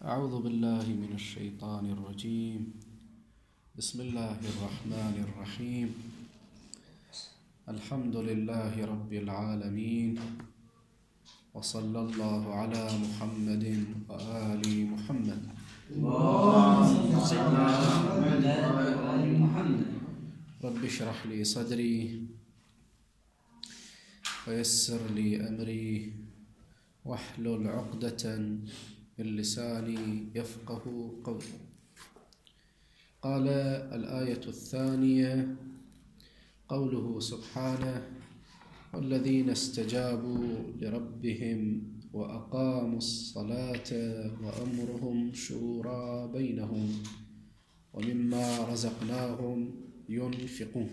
أعوذ بالله من الشيطان الرجيم. بسم الله الرحمن الرحيم. الحمد لله رب العالمين، وصلى الله على محمد وآل محمد. رب اشرح لي صدري ويسر لي أمري واحلل عقدة من لساني يفقه قولي. قال الآية الثانية قوله سبحانه: والذين استجابوا لربهم وأقاموا الصلاة وأمرهم شورى بينهم ومما رزقناهم ينفقون.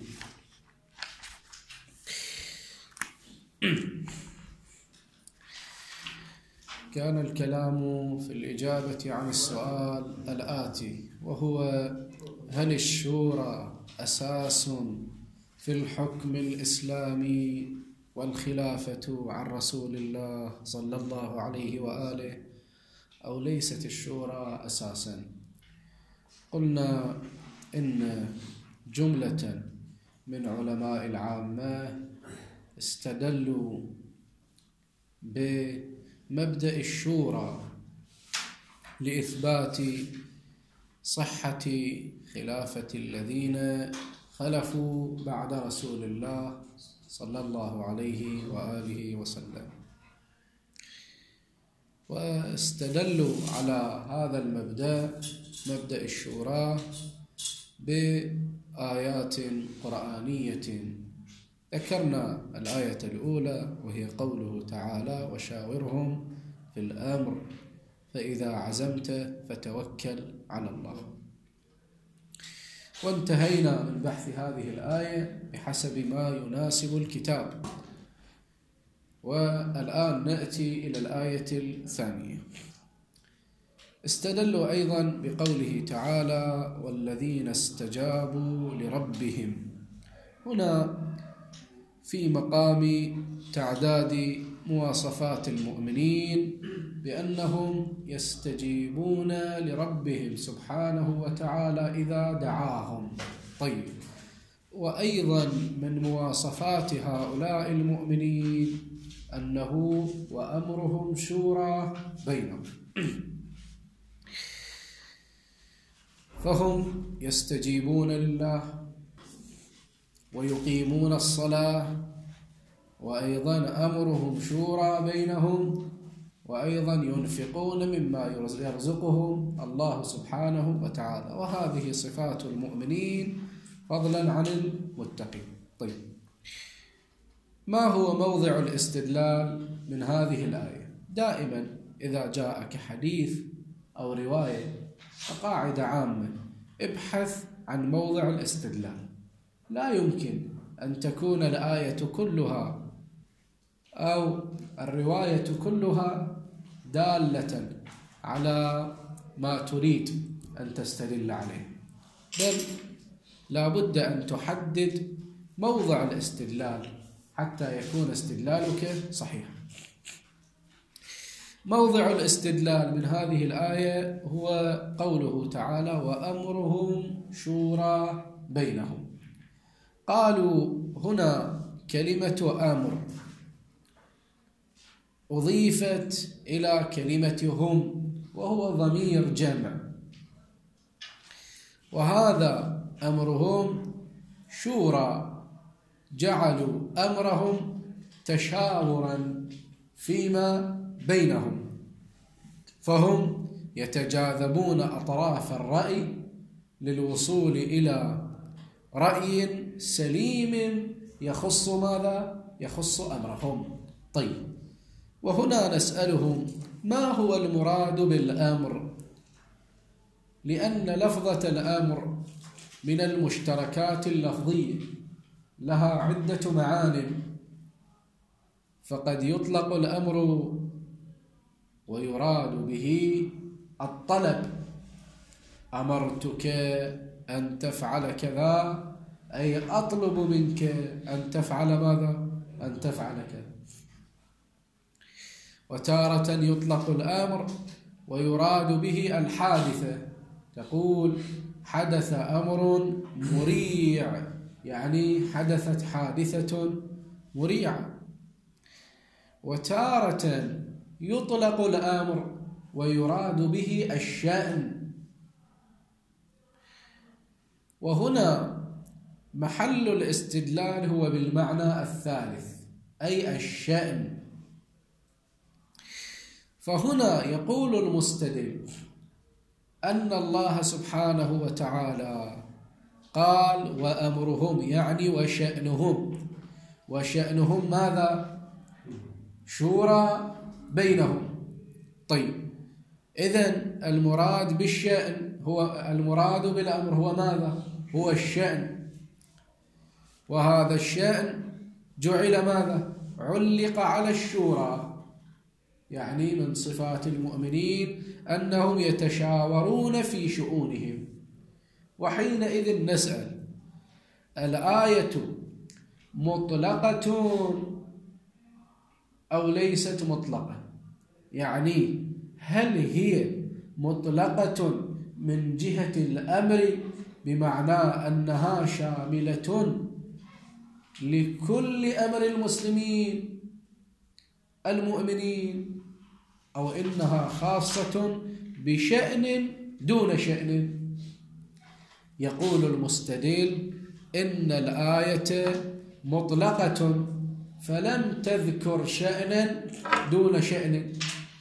كان الكلام في الإجابة عن السؤال الآتي، وهو: هل الشورى أساس في الحكم الإسلامي والخلافة عن رسول الله صلى الله عليه وآله، أو ليست الشورى أساسا؟ قلنا إن جملة من علماء العامة استدلوا بمبدأ الشورى لإثبات صحة خلافة الذين خلفوا بعد رسول الله صلى الله عليه وآله وسلم، واستدلوا على هذا المبدأ، مبدأ الشورى، بآيات قرآنية. ذكرنا الآية الأولى وهي قوله تعالى: وشاورهم في الأمر فإذا عزمت فتوكل على الله. وانتهينا من بحث هذه الآية بحسب ما يناسب الكتاب، والآن نأتي إلى الآية الثانية. استدلوا أيضا بقوله تعالى: والذين استجابوا لربهم. هنا في مقام تعداد مواصفات المؤمنين بأنهم يستجيبون لربهم سبحانه وتعالى إذا دعاهم. طيب، وأيضا من مواصفات هؤلاء المؤمنين أنه وأمرهم شورى بينهم، فهم يستجيبون لله ويقيمون الصلاة، وأيضا أمرهم شورى بينهم، وأيضا ينفقون مما يرزقهم الله سبحانه وتعالى. وهذه صفات المؤمنين فضلا عن المتقين. طيب، ما هو موضع الاستدلال من هذه الآية؟ دائما إذا جاءك حديث أو رواية، فقاعدة عامة: ابحث عن موضع الاستدلال. لا يمكن أن تكون الآية كلها أو الرواية كلها دالة على ما تريد أن تستدل عليه، بل لا بد أن تحدد موضع الاستدلال حتى يكون استدلالك صحيحا. موضع الاستدلال من هذه الآية هو قوله تعالى: وأمرهم شورى بينهم. قالوا هنا كلمة أمر أضيفت إلى كلمة هم، وهو ضمير جمع، وهذا أمرهم شورى، جعلوا أمرهم تشاورا فيما بينهم، فهم يتجاذبون أطراف الرأي للوصول إلى رأي سليم يخص ماذا؟ يخص أمرهم. طيب، وهنا نسألهم: ما هو المراد بالأمر؟ لأن لفظة الأمر من المشتركات اللفظية، لها عدة معان، فقد يطلق الأمر ويراد به الطلب: أمرتك أن تفعل كذا، أي أطلب منك أن تفعل ماذا؟ أن تفعل كذا. وتارة يطلق الأمر ويراد به الحادثة، تقول حدث أمر مريع، يعني حدثت حادثة مريعة. وتارة يطلق الأمر ويراد به الشأن، وهنا محل الاستدلال هو بالمعنى الثالث أي الشأن. فهنا يقول المستدل أن الله سبحانه وتعالى قال وأمرهم، يعني وشأنهم ماذا؟ شورى بينهم. طيب، إذن المراد بالشأن المراد بالأمر هو ماذا؟ هو الشأن، وهذا الشأن جعل ماذا؟ علق على الشورى، يعني من صفات المؤمنين أنهم يتشاورون في شؤونهم. وحينئذ نسأل: الآية مطلقة أو ليست مطلقة؟ يعني هل هي مطلقة من جهة الأمر بمعنى أنها شاملة لكل أمر المسلمين المؤمنين، أو إنها خاصة بشأن دون شأن؟ يقول المستدل إن الآية مطلقة فلم تذكر شأنا دون شأن،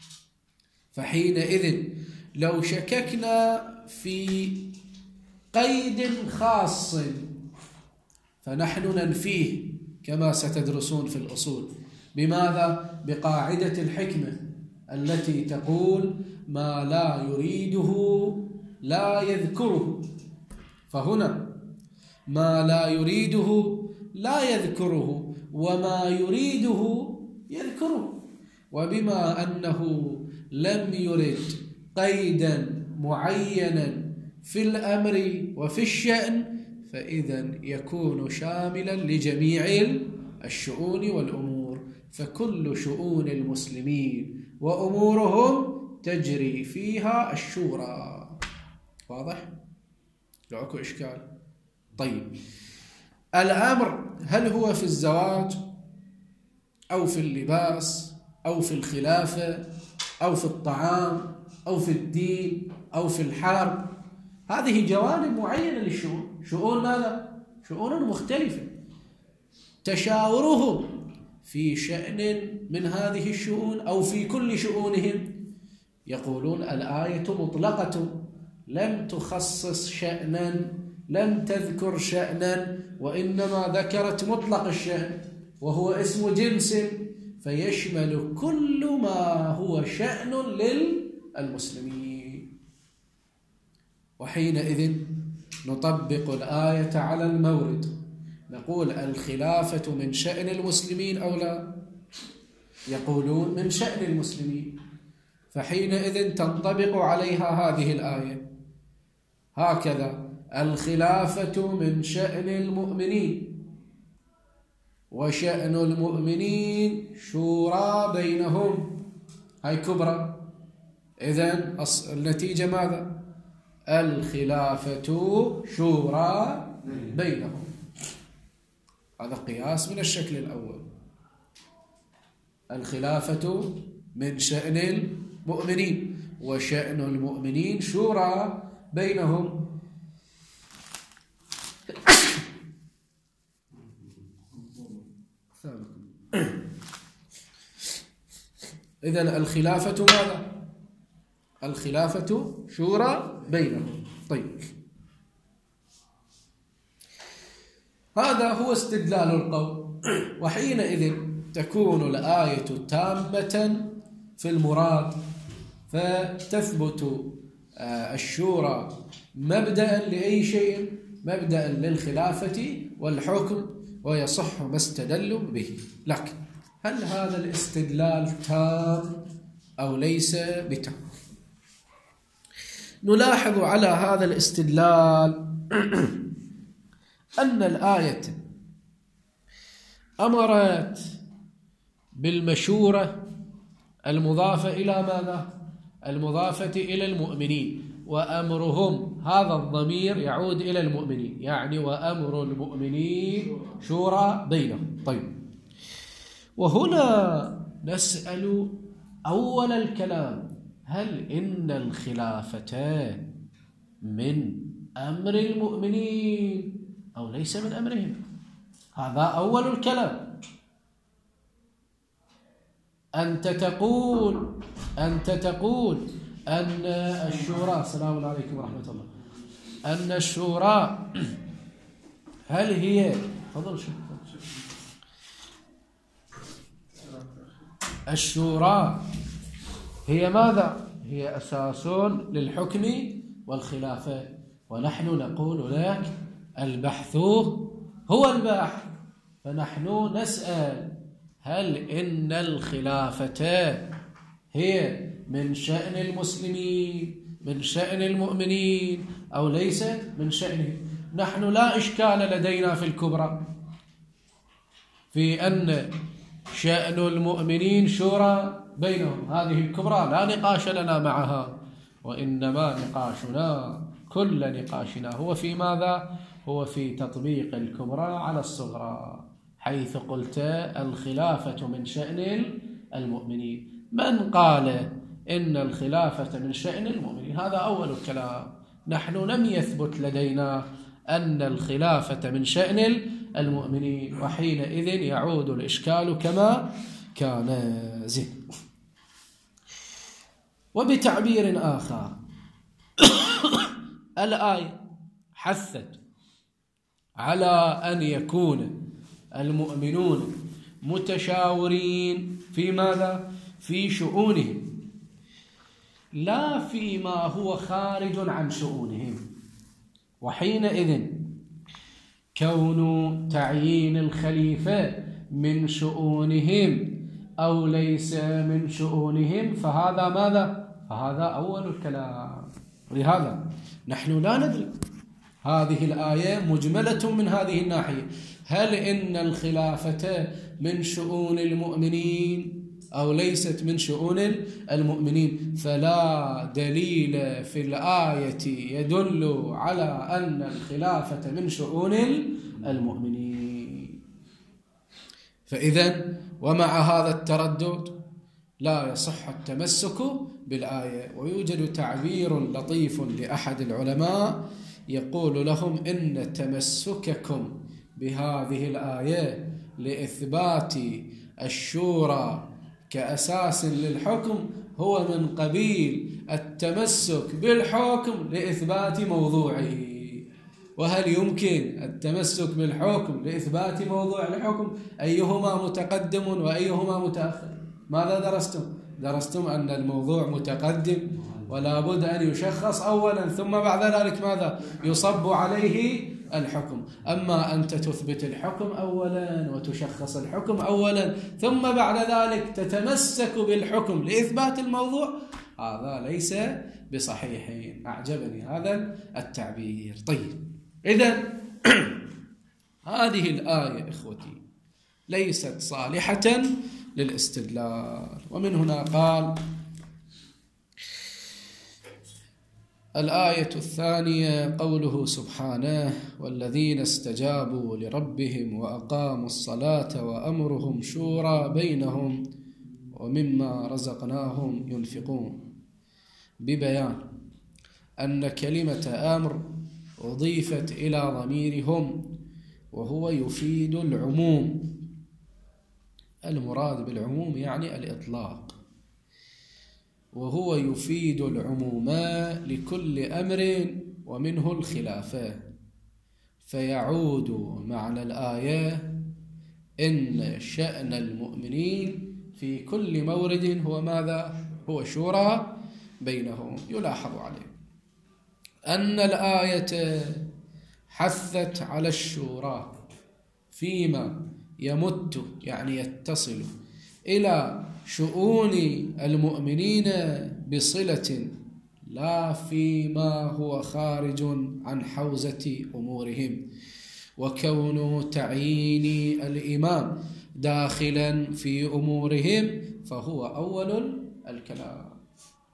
فحينئذ لو شككنا في قيد خاص فنحن ننفيه كما ستدرسون في الأصول. بماذا؟ بقاعدة الحكمة التي تقول ما لا يريده لا يذكره. فهنا ما لا يريده لا يذكره، وما يريده يذكره. وبما أنه لم يرد قيدا معينا في الأمر وفي الشأن، فإذا يكون شاملا لجميع الشؤون والأمور، فكل شؤون المسلمين وأمورهم تجري فيها الشورى. واضح؟ لعكو إشكال؟ طيب، الأمر هل هو في الزواج أو في اللباس أو في الخلافة أو في الطعام أو في الدين أو في الحرب؟ هذه جوانب معينة للشؤون. شؤون ماذا؟ شؤون مختلفة، تشاورهم في شأن من هذه الشؤون أو في كل شؤونهم. يقولون الآية مطلقة، لم تخصص شأنا، لم تذكر شأنا، وإنما ذكرت مطلق الشأن وهو اسم جنس، فيشمل كل ما هو شأن للمسلمين. وحينئذ نطبق الآية على المورد، نقول الخلافة من شأن المسلمين أو لا؟ يقولون من شأن المسلمين، فحينئذ تنطبق عليها هذه الآية هكذا: الخلافة من شأن المؤمنين، وشأن المؤمنين شورى بينهم. هاي كبرى. إذن النتيجة ماذا؟ الخلافة شورى بينهم. هذا قياس من الشكل الأول. الخلافة من شأن المؤمنين، وشأن المؤمنين شورى بينهم. إذن الخلافة ماذا؟ الخلافة شورى بينهم. طيب، هذا هو استدلال القول. وحينئذ تكون الآية تامة في المراد، فتثبت الشورى مبدأ لأي شيء، مبدأ للخلافة والحكم، ويصح ما استدلوا به. لكن هل هذا الاستدلال تام أو ليس بتام؟ نلاحظ على هذا الاستدلال أن الآية أمرت بالمشورة المضافة إلى ماذا؟ المضافة إلى المؤمنين، وأمرهم هذا الضمير يعود إلى المؤمنين، يعني وأمر المؤمنين شورى بينهم. طيب، وهنا نسأل أول الكلام: هل إن الخلافة من أمر المؤمنين أو ليس من أمرهم؟ هذا أول الكلام. أنت تقول أن الشورى، السلام عليكم ورحمة الله، أن الشورى هل هي الشورى هي ماذا؟ هي أساس للحكم والخلافة، ونحن نقول لك البحث هو البحث. فنحن نسأل: هل إن الخلافة هي من شأن المسلمين، من شأن المؤمنين، أو ليست من شأنهم؟ نحن لا إشكال لدينا في الكبرى في أن شأن المؤمنين شورى بينهم، هذه الكبرى لا نقاش لنا معها، وإنما نقاشنا كل نقاشنا هو في ماذا؟ هو في تطبيق الكبرى على الصغرى، حيث قلت الخلافة من شأن المؤمنين. من قال إن الخلافة من شأن المؤمنين؟ هذا أول الكلام. نحن لم يثبت لدينا أن الخلافة من شأن المؤمنين، وحينئذ يعود الإشكال كما كان زين. وبتعبير آخر، الآية حثت على أن يكون المؤمنون متشاورين في ماذا؟ في شؤونهم، لا فيما هو خارج عن شؤونهم. وحينئذ كون تعيين الخليفة من شؤونهم أو ليس من شؤونهم فهذا ماذا؟ فهذا أول الكلام. لهذا نحن لا ندري، هذه الآية مجملة من هذه الناحية: هل إن الخلافة من شؤون المؤمنين أو ليست من شؤون المؤمنين؟ فلا دليل في الآية يدل على أن الخلافة من شؤون المؤمنين. فإذن ومع هذا التردد لا يصح التمسك بالآية. ويوجد تعبير لطيف لأحد العلماء يقول لهم: إن تمسككم بهذه الآية لإثبات الشورى كأساس للحكم هو من قبيل التمسك بالحكم لإثبات موضوعه. وهل يمكن التمسك بالحكم لإثبات موضوع الحكم؟ أيهما متقدم وأيهما متأخر؟ ماذا درستم أن الموضوع متقدم ولا بد أن يشخص أولا، ثم بعد ذلك ماذا؟ يصب عليه الحكم. أما أنت تثبت الحكم أولا وتشخص الحكم أولا ثم بعد ذلك تتمسك بالحكم لإثبات الموضوع، هذا ليس بصحيح. أعجبني هذا التعبير. طيب، إذن هذه الآية إخوتي ليست صالحة للاستدلال. ومن هنا قال الآية الثانية قوله سبحانه: والذين استجابوا لربهم وأقاموا الصلاة وأمرهم شورى بينهم ومما رزقناهم ينفقون، ببيان أن كلمة أمر أضيفت إلى ضميرهم وهو يفيد العموم. المراد بالعموم يعني الإطلاق، وهو يفيد العموم لكل أمر ومنه الخلافة. فيعود معنى الآية إن شأن المؤمنين في كل مورد هو ماذا؟ هو شورى بينهم. يلاحظ عليه أن الآية حثت على الشورى فيما يمت يعني يتصل إلى شؤون المؤمنين بصلة، لا فيما هو خارج عن حوزة أمورهم. وكون تعيين الإمام داخلا في أمورهم فهو أول الكلام.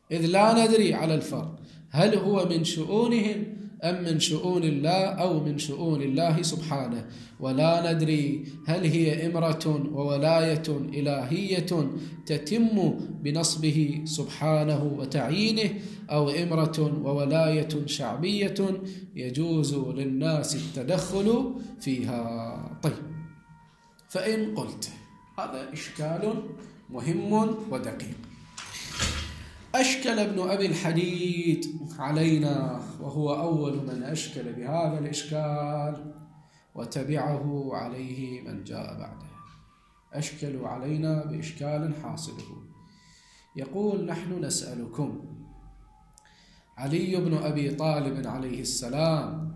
إذ لا ندري على الفرق هل هو من شؤونهم أم من شؤون الله أو من شؤون الله سبحانه، ولا ندري هل هي إمرة وولاية إلهية تتم بنصبه سبحانه وتعيينه، أو إمرة وولاية شعبية يجوز للناس التدخل فيها. طيب، فإن قلت هذا إشكال مهم ودقيق. أشكل ابن أبي الحديد علينا، وهو أول من أشكل بهذا الإشكال، وتبعه عليه من جاء بعده. أشكلوا علينا بإشكال حاصله. يقول: نحن نسألكم، علي بن أبي طالب عليه السلام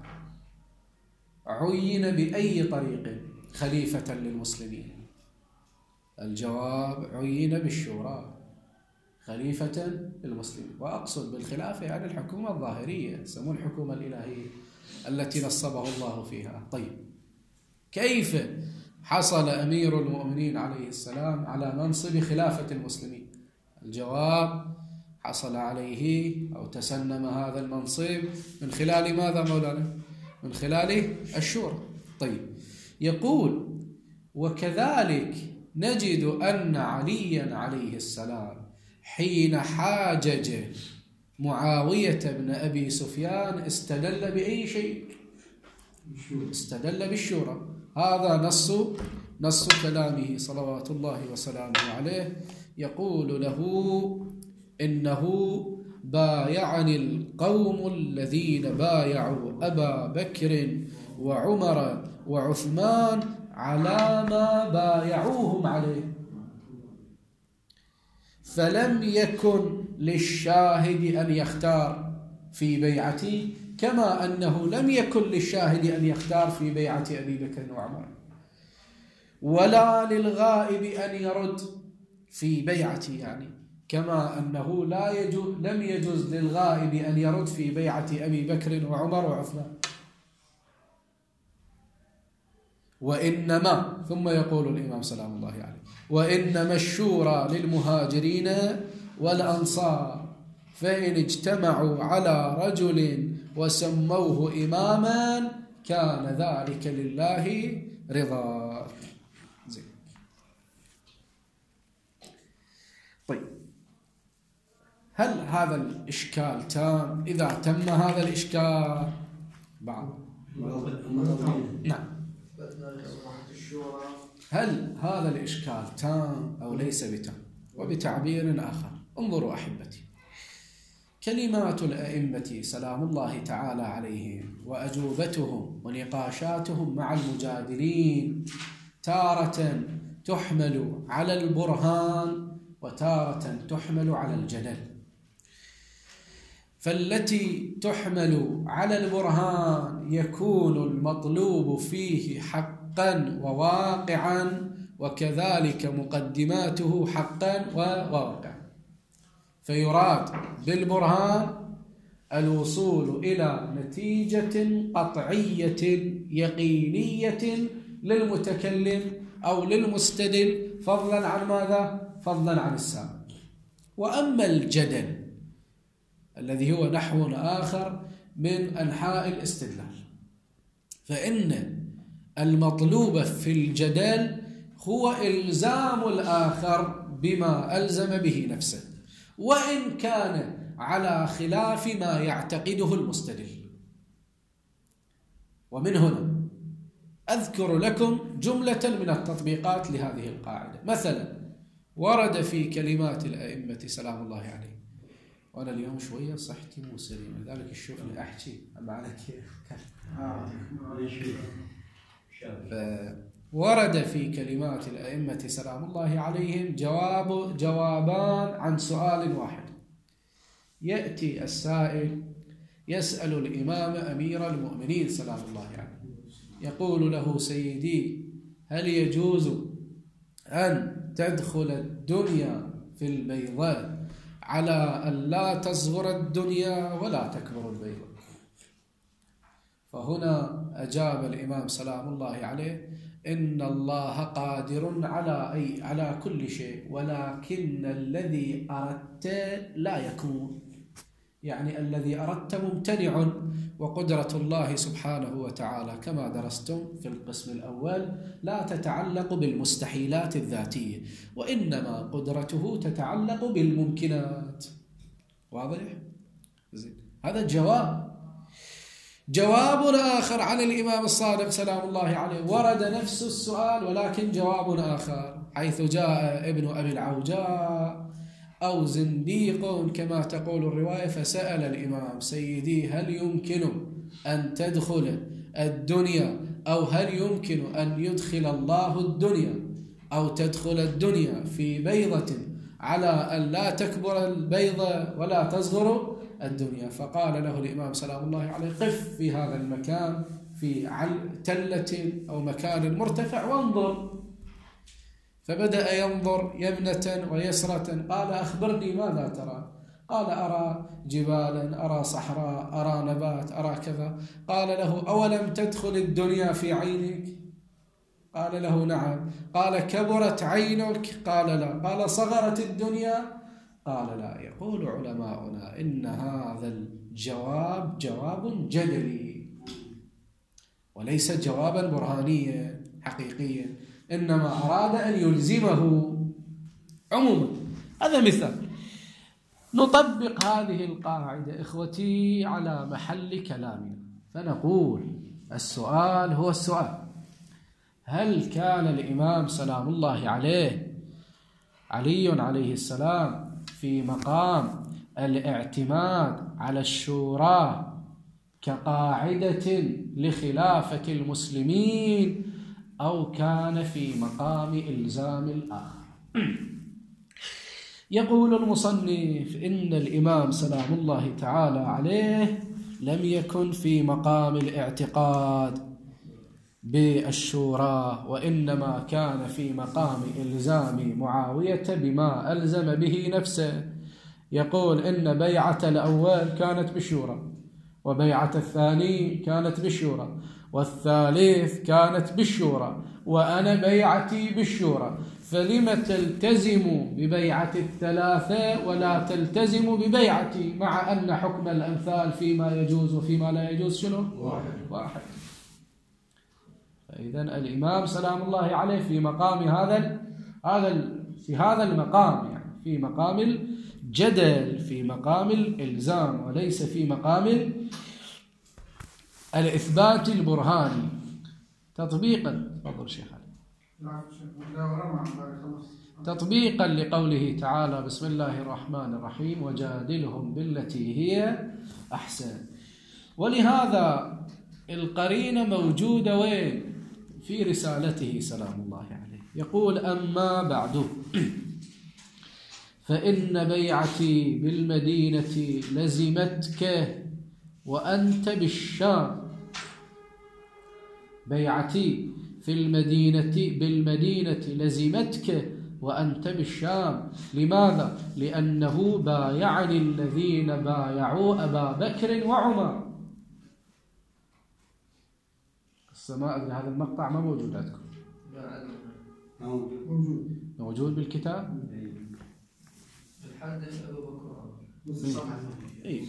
عين بأي طريق خليفة للمسلمين؟ الجواب: عين بالشورى خليفة للمسلمين، وأقصد بالخلافة يعني الحكومة الظاهرية، يسمون الحكومة الإلهية التي نصبه الله فيها. طيب، كيف حصل أمير المؤمنين عليه السلام على منصب خلافة المسلمين؟ الجواب: حصل عليه أو تسنم هذا المنصب من خلال ماذا مولانا؟ من خلال الشورى. طيب، يقول: وكذلك نجد أن عليا عليه السلام حين حاجج معاوية بن أبي سفيان استدل بأي شيء؟ استدل بالشورى. هذا نص كلامه صلوات الله وسلامه عليه. يقول له: إنه بايعني القوم الذين بايعوا أبا بكر وعمر وعثمان على ما بايعوهم عليه، فلم يكن للشاهد أن يختار في بيعتي، كما أنه لم يكن للشاهد أن يختار في بيعة أبي بكر وعمر، ولا للغائب أن يرد في بيعتي، يعني كما أنه لم يجوز للغائب أن يرد في بيعة أبي بكر وعمر وعثمان. وإنما، ثم يقول الإمام سلام الله عليه: وإنما الشورى للمهاجرين والأنصار، فإن اجتمعوا على رجل وسموه إماما كان ذلك لله رضا. طيب، هل هذا الإشكال تام؟ إذا تم هذا الإشكال نعم، هل هذا الإشكال تام أو ليس بتام؟ وبتعبير آخر، انظروا أحبتي، كلمات الأئمة سلام الله تعالى عليهم وأجوبتهم ونقاشاتهم مع المجادلين تارة تحمل على البرهان وتارة تحمل على الجدل. فالتي تحمل على البرهان يكون المطلوب فيه حقا وواقعا، وكذلك مقدماته حقا وواقعا، فيراد بالبرهان الوصول إلى نتيجة قطعية يقينية للمتكلم أو للمستدل، فضلا عن ماذا؟ فضلا عن السامع. وأما الجدل الذي هو نحو آخر من أنحاء الاستدلال، فإن المطلوب في الجدل هو إلزام الآخر بما ألزم به نفسه، وإن كان على خلاف ما يعتقده المستدل. ومن هنا أذكر لكم جملة من التطبيقات لهذه القاعدة. مثلا ورد في كلمات الأئمة سلام الله عليه، وأنا اليوم شوية صحتي مو سليمة لذلك الشغل أحكي أما على كيف. ورد في كلمات الأئمة سلام الله عليهم جوابان عن سؤال واحد. يأتي السائل يسأل الإمام أمير المؤمنين سلام الله عليه، يقول له: سيدي، هل يجوز أن تدخل الدنيا في البيضاء على أن لا تصغر الدنيا ولا تكبر البيضاء؟ فهنا أجاب الإمام سلام الله عليه: إن الله قادر على كل شيء، ولكن الذي أردت لا يكون. يعني الذي أردت ممتنع، وقدرة الله سبحانه وتعالى كما درستم في القسم الأول لا تتعلق بالمستحيلات الذاتية، وإنما قدرته تتعلق بالممكنات. واضح؟ هذا جواب آخر عن الإمام الصادق سلام الله عليه. ورد نفس السؤال ولكن جواب آخر، حيث جاء ابن أبي العوجاء أو زنديق كما تقول الرواية، فسأل الإمام: سيدي، هل يمكن أن تدخل الدنيا، أو هل يمكن أن يدخل الله الدنيا أو تدخل الدنيا في بيضة على أن لا تكبر البيضة ولا تصغر الدنيا؟ فقال له الإمام سلام الله عليه: قف في هذا المكان في تلة أو مكان مرتفع وانظر. فبدأ ينظر يمنة ويسرة. قال: أخبرني ماذا ترى؟ قال: أرى جبالا، أرى صحراء، أرى نبات، أرى كذا. قال له: أولم تدخل الدنيا في عينك؟ قال له: نعم. قال: كبرت عينك؟ قال: لا. قال: صغرت الدنيا؟ قال: لا. يقول علماؤنا إن هذا الجواب جواب جدلي وليس جوابا برهانيا حقيقيا، إنما أراد أن يلزمه عموما. هذا مثال. نطبق هذه القاعدة إخوتي على محل كلامنا، فنقول السؤال هو السؤال: هل كان الإمام سلام الله عليه عليه السلام في مقام الاعتماد على الشورى كقاعدة لخلافة المسلمين، أو كان في مقام إلزام الآخر؟ يقول المصنف: إن الإمام سلام الله تعالى عليه لم يكن في مقام الاعتقاد بالشورى، وإنما كان في مقام إلزام معاوية بما ألزم به نفسه. يقول إن بيعة الأول كانت بالشورى، وبيعة الثاني كانت بالشورى، والثالث كانت بالشورى، وأنا بيعتي بالشورى، فلم تلتزموا ببيعة الثلاثة ولا تلتزموا ببيعتي، مع أن حكم الأمثال فيما يجوز وفيما لا يجوز شنو؟ واحد. فإذن الإمام سلام الله عليه في مقام في هذا المقام، يعني في مقام الجدل، في مقام الإلزام، وليس في مقام الإثبات البرهاني. تطبيقا، تفضل شيخ علي، تطبيقا لقوله تعالى: بسم الله الرحمن الرحيم وجادلهم بالتي هي أحسن. ولهذا القرينة موجودة وين؟ في رسالته سلام الله عليه. يقول: أما بعد، فإن بيعتي بالمدينة لزمتك وأنت بالشام. بيعتي في بالمدينة لزمتك وأنت بالشام. لماذا؟ لأنه بايعني الذين بايعوا أبا بكر وعمر. السماء هذا المقطع ما موجود عندكم؟ موجود بالكتاب؟ الحدث أبو بكر إيه.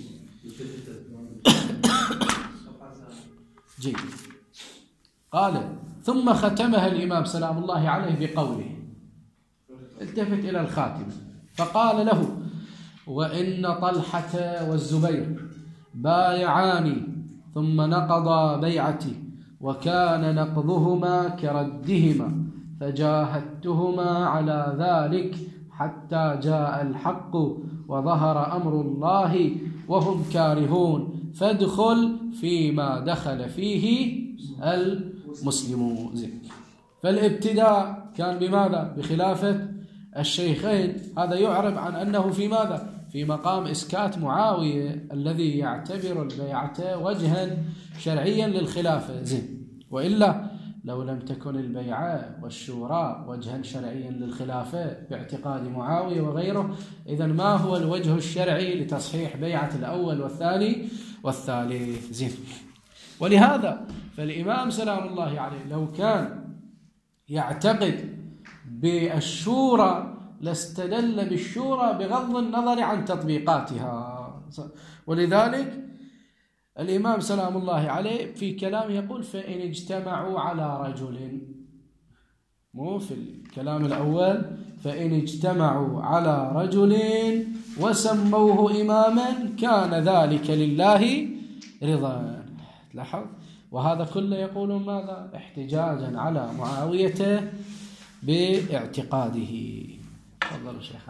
جيد. قال: ثم ختمها الإمام سلام الله عليه بقوله، التفت إلى الخاتمة، فقال له: وإن طلحة والزبير بايعاني ثم نقضا بيعتي، وكان نقضهما كردهما، فجاهدتهما على ذلك حتى جاء الحق وظهر أمر الله وهم كارهون، فادخل فيما دخل فيه المسلمون. فالابتداء كان بماذا؟ بخلافة الشيخين. هذا يعرب عن أنه في ماذا؟ في مقام إسكات معاوية الذي يعتبر البيعة وجها شرعيا للخلافة. وإلا لو لم تكن البيعة والشورى وجها شرعيا للخلافة باعتقاد معاوية وغيره، إذن ما هو الوجه الشرعي لتصحيح بيعة الأول والثاني والثالث؟ ولهذا فالإمام سلام الله عليه لو كان يعتقد بالشورى لاستدل بالشورى بغض النظر عن تطبيقاتها. ولذلك الإمام سلام الله عليه في كلامه يقول فإن اجتمعوا على رجل، مو في الكلام الأول، فإن اجتمعوا على رجل وسموه إماما كان ذلك لله رضا. لاحظ، وهذا كله يقولون ماذا؟ احتجاجا على معاوية باعتقاده. تفضلوا شيخ.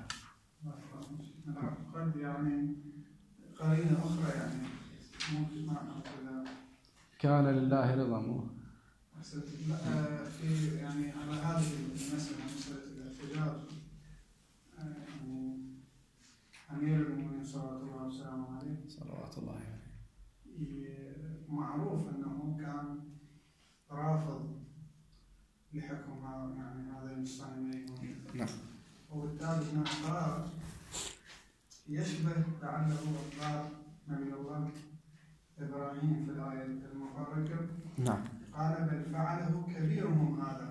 قد يعني قرينة أخرى يعني كان لله رضا، مو في يعني على هذه المسألة، مسألة الاحتجاج، يعني أمير المؤمنين صلوات الله وسلامه عليه صلوات الله عليه معروف أنه كان رافض لحكم يعني هذا المصطلحين. نعم. وبالتالي هناك قرار يشبه لعله إقرار نبي الله إبراهيم في الآية المفرقة. نعم. قال بل فعله كبيرهم هذا.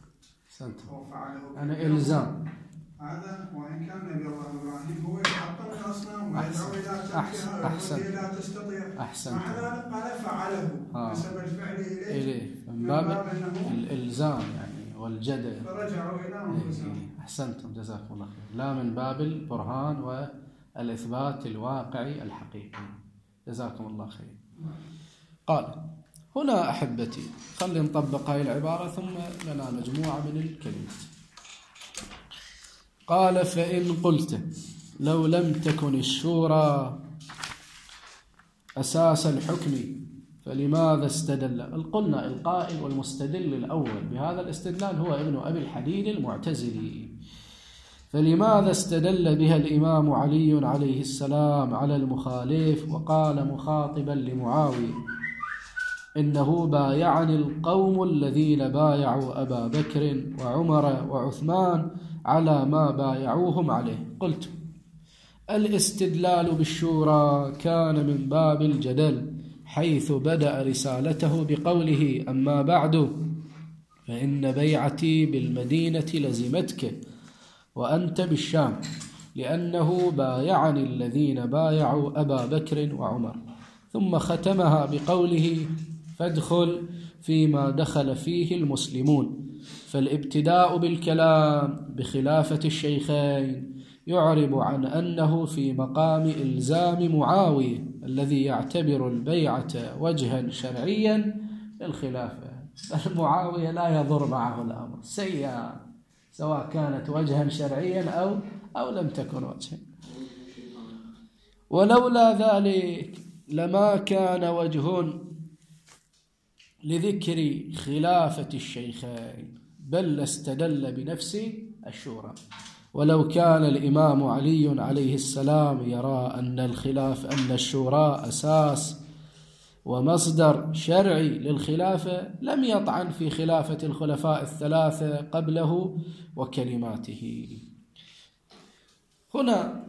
أنا إلزام هذا، وإن كان نبي الله إبراهيم هو يتحطم الأصنام ويدعو إلى تركها ويقول لا تستطيع، مع ذلك قال فعله نسب الفعل إليه من باب الإلزام يعني والجدل، فرجعوا إلى أنفسهم. أحسنتم جزاكم الله خير، لا من باب البرهان والإثبات الواقعي الحقيقي. جزاكم الله خير. قال هنا أحبتي خلي نطبق هاي العبارة ثم لنا مجموعة من الكلمات. قال فإن قلت لو لم تكن الشورى أساس الحكم فلماذا استدل؟ قلنا القائل والمستدل الأول بهذا الاستدلال هو ابن أبي الحديد المعتزلي. فلماذا استدل بها الإمام علي عليه السلام على المخالف وقال مخاطبا لمعاوية إنه بايعني القوم الذين بايعوا أبا بكر وعمر وعثمان على ما بايعوهم عليه؟ قلت الاستدلال بالشورى كان من باب الجدل، حيث بدأ رسالته بقوله أما بعد فإن بيعتي بالمدينة لزمتك وأنت بالشام، لأنه بايعني الذين بايعوا أبا بكر وعمر. ثم ختمها بقوله فادخل فيما دخل فيه المسلمون. فالابتداء بالكلام بخلافة الشيخين يعرب عن أنه في مقام إلزام معاوية الذي يعتبر البيعة وجها شرعيا للخلافة. معاوية لا يضر معه الأمر سيئا، سواء كانت وجها شرعيا أو لم تكن وجها. ولولا ذلك لما كان وجه لذكر خلافة الشيخين، بل استدل بنفس الشورى. ولو كان الإمام علي عليه السلام يرى أن الشورى أساس ومصدر شرعي للخلافة لم يطعن في خلافة الخلفاء الثلاثة قبله وكلماته. هنا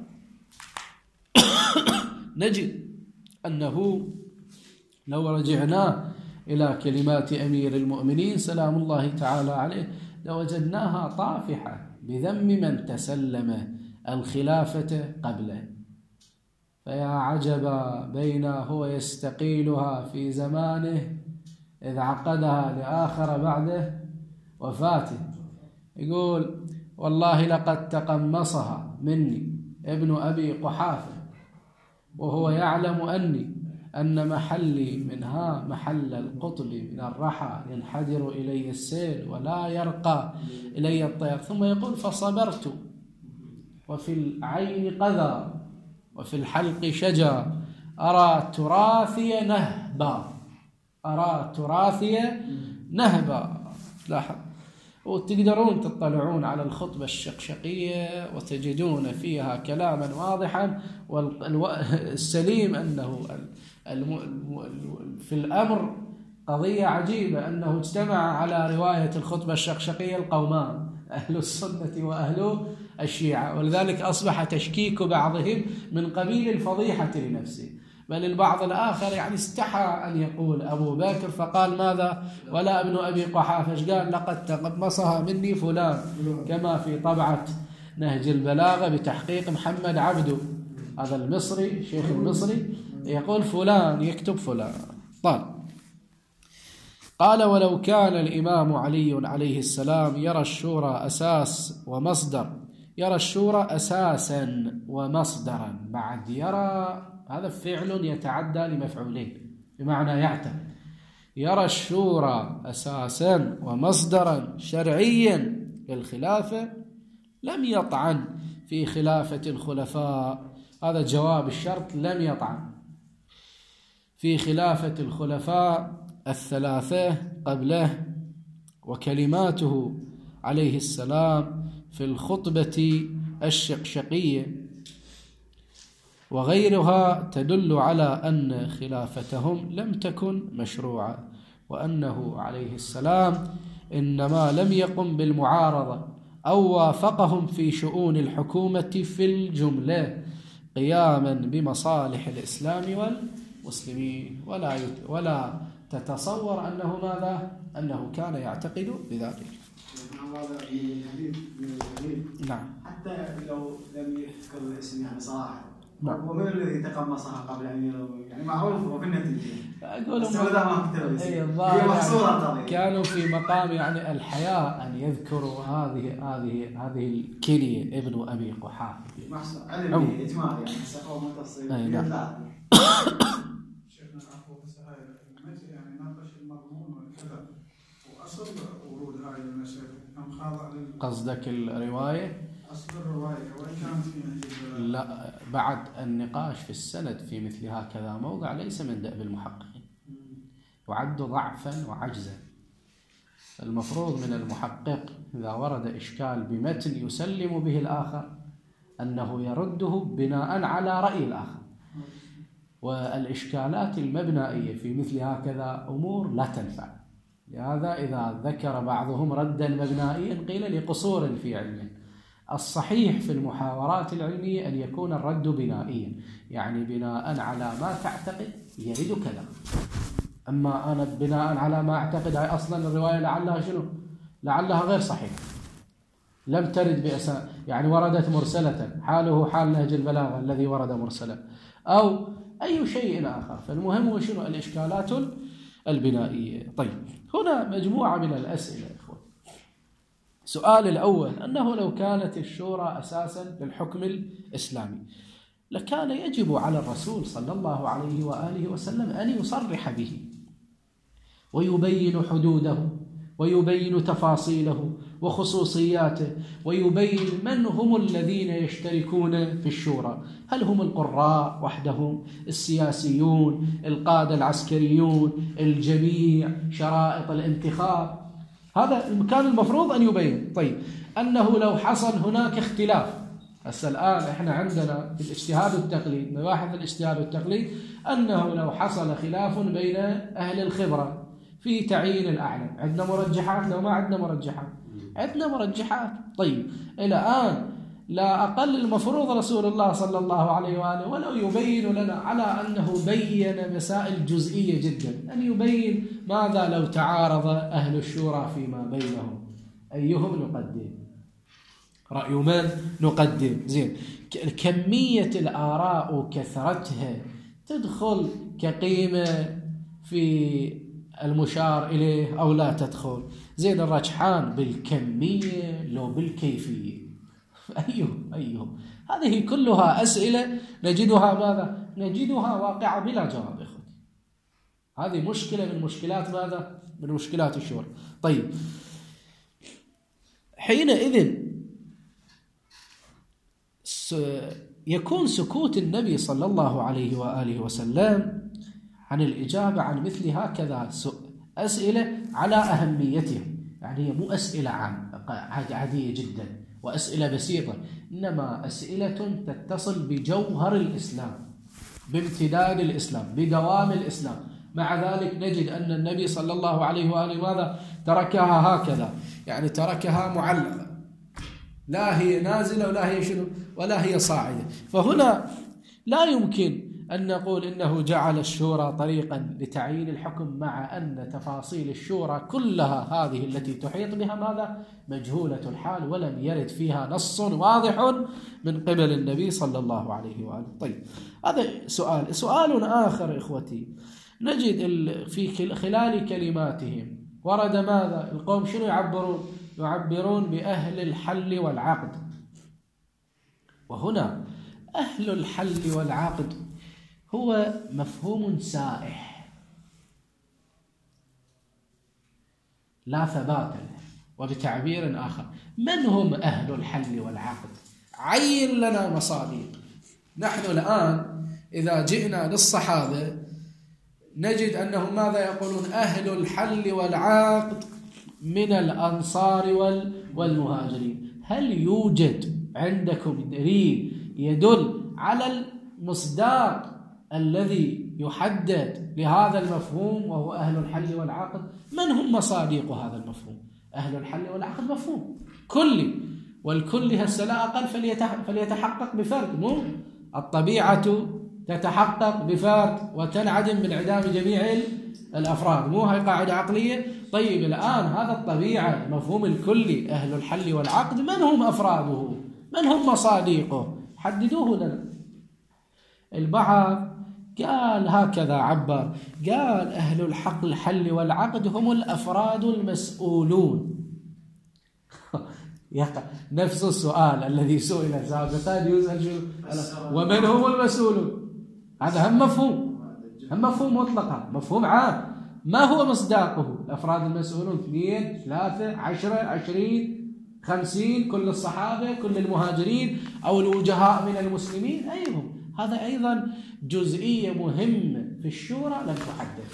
نجد أنه لو رجعنا إلى كلمات أمير المؤمنين سلام الله تعالى عليه لوجدناها طافحة بذم من تسلم الخلافة قبله. فيا عجبا بين هو يستقيلها في زمانه إذ عقدها لآخر بعد وفاته. يقول والله لقد تقمصها مني ابن أبي قحافة وهو يعلم أن محلي منها محل القطب من الرحى ينحدر إلي السيل ولا يرقى إلي الطير. ثم يقول فصبرت وفي العين قذى وفي الحلق شجا أرى تراثي نهبا. لاحظ، وتقدرون تطلعون على الخطبة الشقشقية وتجدون فيها كلاما واضحا. والسليم أنه في الأمر قضية عجيبة أنه اجتمع على رواية الخطبة الشقشقية القومان، أهل السنة وأهل الشيعة، ولذلك أصبح تشكيك بعضهم من قبيل الفضيحة لنفسه. بل البعض الآخر يعني استحى أن يقول أبو بكر فقال ماذا ولا ابن أبي قحافة، قال لقد تقمصها مني فلان، كما في طبعة نهج البلاغة بتحقيق محمد عبده، هذا المصري شيخ المصري يقول فلان يكتب فلان. طيب قال ولو كان الإمام علي عليه السلام يرى الشورى أساس ومصدر، يرى الشورى أساسا ومصدرا، بعد يرى هذا فعل يتعدى لمفعولين بمعنى يعتقد، يرى الشورى أساسا ومصدرا شرعيا للخلافة لم يطعن في خلافة الخلفاء، هذا جواب الشرط، لم يطعن في خلافة الخلفاء الثلاثة قبله، وكلماته عليه السلام في الخطبة الشقشقية وغيرها تدل على أن خلافتهم لم تكن مشروعة، وأنه عليه السلام إنما لم يقم بالمعارضة أو وافقهم في شؤون الحكومة في الجملة قياما بمصالح الإسلام والمسلمين، ولا تتصور أنه ماذا؟ أنه كان يعتقد بذلك. نعم. حتى لو لم يذكر الاسم يعني صراحة، ومن الذي تقمصها قبل أن يعني معروف وفي النتيجة أقول كانوا في مقام يعني الحياء أن يذكروا هذه الكلية ابن أبي قحافة علم إجماع يعني أو متصل. نعم. شيخنا الأخوة يعني ناقش المضمون والكذا وأصل ورود هاي المسألة أم خاضع قصدك الرواية؟ أصل الرواية وإن كانت في لا، بعد النقاش في السند في مثل هكذا موضع ليس من دأب المحققين، يعد ضعفا وعجزا. المفروض من المحقق إذا ورد إشكال بمتن يسلم به الآخر أنه يرده بناء على رأي الآخر، والإشكالات المبنائية في مثل هكذا أمور لا تنفع. لهذا إذا ذكر بعضهم ردا مبنائيا قيل لقصور في علمه. الصحيح في المحاورات العلمية أن يكون الرد بنائيا، يعني بناء على ما تعتقد يرد كذا. أما أنا بناء على ما أعتقد أصلا الرواية لعلها شنو؟ لعلها غير صحيحة، لم ترد بأساس، يعني وردت مرسلة، حاله حال نهج البلاغة الذي ورد مرسلا أو أي شيء آخر. فالمهم هو شنو؟ الإشكالات البنائية. طيب هنا مجموعة من الأسئلة يا إخوة. سؤال الأول أنه لو كانت الشورى أساسا للحكم الإسلامي لكان يجب على الرسول صلى الله عليه وآله وسلم أن يصرح به ويبين حدوده ويبين تفاصيله وخصوصياته، ويبين من هم الذين يشتركون في الشورى، هل هم القراء وحدهم، السياسيون، القادة العسكريون، الجميع، شرائط الانتخاب، هذا كان المفروض أن يبين. طيب أنه لو حصل هناك اختلاف، هسه الآن إحنا عندنا في الاجتهاد والتقليد، مباحث الاجتهاد والتقليد، أنه لو حصل خلاف بين أهل الخبرة في تعيين الأعلم، عندنا مرجحات لو ما عندنا مرجحات؟ عندنا مرجحات. طيب الآن لا أقل المفروض رسول الله صلى الله عليه وآله ولو يبين لنا على أنه بين مسائل جزئية جدا، أن يبين ماذا لو تعارض أهل الشورى فيما بينهم، أيهم نقدم، رأي من نقدم. زين، كمية الآراء وكثرتها تدخل كقيمة في المشار إليه أو لا تدخل؟ زين، الرجحان بالكمية لو بالكيفية، أيهم؟ هذه كلها أسئلة نجدها ماذا؟ نجدها واقعة بلا جواب يا أخوتي. هذه مشكلة من مشكلات ماذا؟ من مشكلات الشورى. طيب حينئذ يكون سكوت النبي صلى الله عليه وآله وسلم عن الإجابة عن مثل هكذا أسئلة على أهميتها، يعني هي مو أسئلة عادية جدا وأسئلة بسيطة، إنما أسئلة تتصل بجوهر الإسلام، بامتداد الإسلام، بدوام الإسلام. مع ذلك نجد أن النبي صلى الله عليه وآله ماذا؟ تركها هكذا، يعني تركها معلقة، لا هي نازلة ولا هي شنو ولا هي صاعدة. فهنا لا يمكن أن نقول إنه جعل الشورى طريقا لتعيين الحكم، مع أن تفاصيل الشورى كلها هذه التي تحيط بها ماذا؟ مجهولة الحال، ولم يرد فيها نص واضح من قبل النبي صلى الله عليه وآله. طيب، هذا سؤال آخر إخوتي، نجد في خلال كلماتهم ورد ماذا؟ القوم شنو يعبرون بأهل الحل والعقد. وهنا أهل الحل والعقد هو مفهوم سائح لا ثبات له. وبتعبير آخر، من هم أهل الحل والعقد؟ عين لنا مصادر. نحن الآن إذا جئنا للصحابة نجد أنهم ماذا يقولون؟ أهل الحل والعقد من الأنصار والمهاجرين. هل يوجد عندكم دليل يدل على المصداق الذي يحدد لهذا المفهوم وهو أهل الحل والعقد؟ من هم مصادق هذا المفهوم؟ أهل الحل والعقد مفهوم كلي، والكل هسه لا أقل فليتحقق بفرد، مو الطبيعة تتحقق بفرد وتنعدم من انعدام جميع الأفراد، مو هاي قاعدة عقلية. طيب الآن هذا الطبيعة مفهوم الكلي أهل الحل والعقد، من هم أفراده؟ من هم مصادقه؟ حددوه لنا. البعض قال هكذا عبر، قال أهل الحل والعقد هم الأفراد المسؤولون. نفس السؤال الذي سئل سابقا يسأل ومن هم المسؤولون؟ هذا هم مفهوم مطلقا، مفهوم عام. ما هو مصداقه؟ الأفراد المسؤولون 2 3 10 20 50، كل الصحابة، كل المهاجرين، أو الوجهاء من المسلمين، أيهم؟ هذا أيضا جزئية مهمة في الشورى لم تحدد.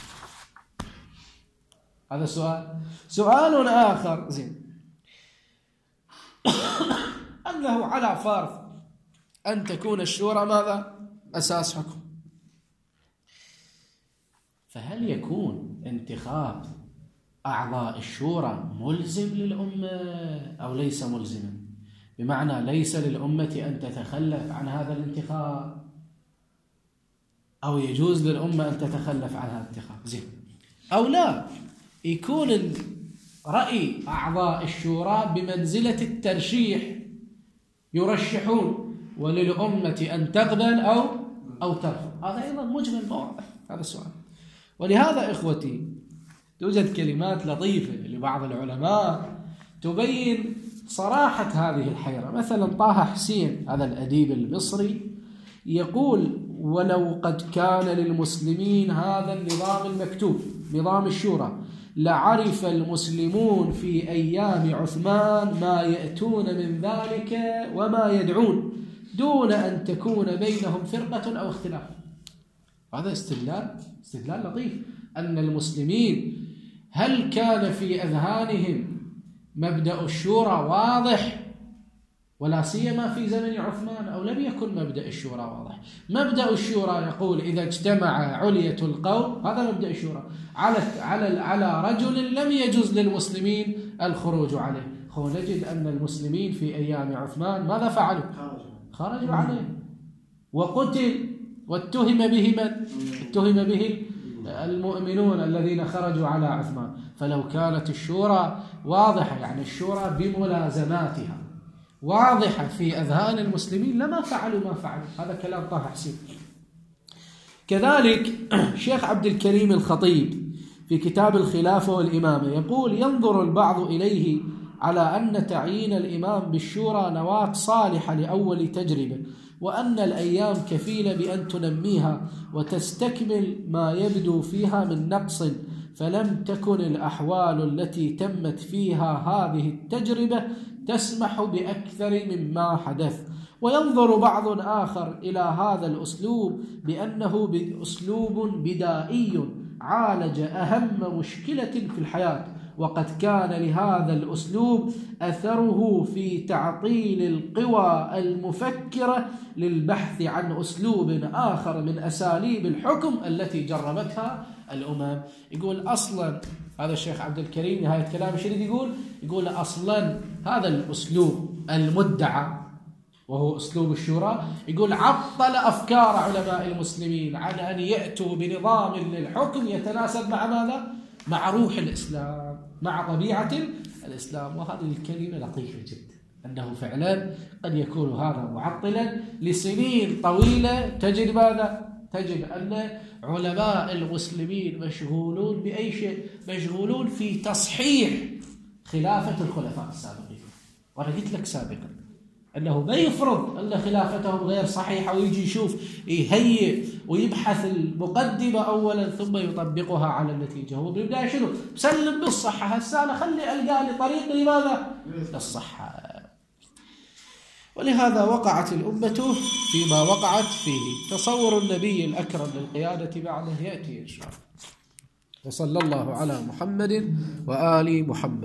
هذا سؤال آخر. زين، أنه على فرض أن تكون الشورى ماذا؟ أساس حكم، فهل يكون انتخاب أعضاء الشورى ملزم للأمة أو ليس ملزما؟ بمعنى ليس للأمة أن تتخلف عن هذا الانتخاب، أو يجوز للأمة أن تتخلف عن هذا الانتخاب، زين، أو لا يكون رأي أعضاء الشورى بمنزلة الترشيح، يرشحون وللأمة أن تقبل أو ترفض. هذا أيضا مجمل واضح هذا السؤال. ولهذا إخوتي توجد كلمات لطيفة لبعض العلماء تبين صراحة هذه الحيرة. مثلا طه حسين هذا الأديب المصري يقول: ولو قد كان للمسلمين هذا النظام المكتوب، نظام الشورى، لعرف المسلمون في أيام عثمان ما يأتون من ذلك وما يدعون، دون أن تكون بينهم فرقة أو اختلاف. هذا استدلال لطيف، أن المسلمين هل كان في أذهانهم مبدأ الشورى واضح، ولا سيما في زمن عثمان، أو لم يكن مبدأ الشورى واضح؟ مبدأ الشورى يقول إذا اجتمع علية القوم، هذا مبدأ الشورى، على رجل لم يجوز للمسلمين الخروج عليه. نجد أن المسلمين في أيام عثمان ماذا فعلوا؟ خرجوا عليه وقتل، واتهم به من؟ اتهم به المؤمنون الذين خرجوا على عثمان. فلو كانت الشورى واضحة، يعني الشورى بملازماتها واضحة في أذهان المسلمين، لما فعلوا ما فعلوا. هذا كلام طه حسين. كذلك شيخ عبد الكريم الخطيب في كتاب الخلافة والإمامة يقول: ينظر البعض إليه على أن تعيين الإمام بالشورى نواة صالحة لأول تجربة، وأن الأيام كفيلة بأن تنميها وتستكمل ما يبدو فيها من نقص، فلم تكن الأحوال التي تمت فيها هذه التجربة تسمح بأكثر مما حدث. وينظر بعض آخر إلى هذا الأسلوب بأنه أسلوب بدائي عالج أهم مشكلة في الحياة، وقد كان لهذا الأسلوب أثره في تعطيل القوى المفكرة للبحث عن أسلوب آخر من أساليب الحكم التي جربتها الأمم. يقول أصلا هذا الشيخ عبد الكريم نهاية كلام شديد، يقول أصلا هذا الأسلوب المدعى وهو أسلوب الشورى، يقول عطل أفكار علماء المسلمين عن أن يأتوا بنظام للحكم يتناسب مع ماذا؟ مع روح الإسلام، مع طبيعة الإسلام. وهذه الكلمة لطيفة جدا، أنه فعلا قد يكون هذا معطلا لسنين طويلة. تجد ماذا؟ تجد أن علماء المسلمين مشغولون بأي شيء؟ مشغولون في تصحيح خلافة الخلفاء السابقين. وأنا قلت لك سابقا أنه ما يفرض أن خلافتهم غير صحيحة ويجي يشوف يهيئ ويبحث المقدمة أولا ثم يطبقها على النتيجة. هو بالبداية شنو؟ سلم بالصحة، هسه أنا خلي ألقى لي طريق لماذا؟ للصحة. ولهذا وقعت الأمة فيما وقعت فيه. تصور النبي الأكرم للقيادة بعده يأتي إن شاء الله. وصلى الله على محمد وآل محمد.